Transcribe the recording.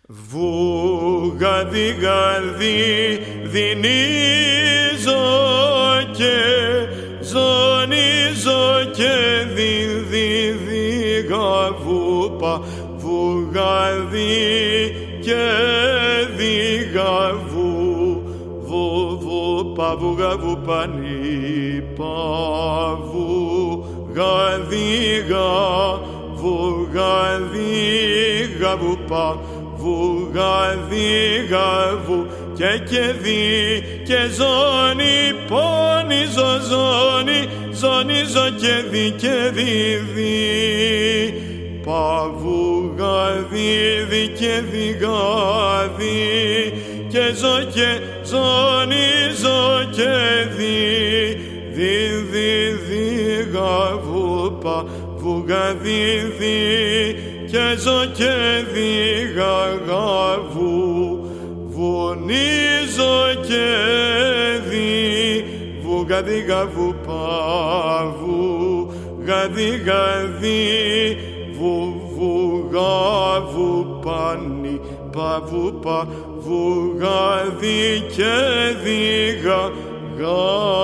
Βουγαδιγαδί δινίζω και ζωνίζω και διδίγα βούπα βουγαδί και δίγα βούπα βουγα νύπα βουγαδίγα βουγαδίγα βούπα βουγαδίγα βου και δι και ζώνη πόνιζω ζώνιζω και δι παβουγαδί και διγαδί και ζω και ζώνιζω και διγα βούπα βουγαδί και ζω και δίγα βουνίζω και βουγαδίγα βούπα βουγαδίγα βουγα βουπάνι παβούπα βουγαδί και δίγα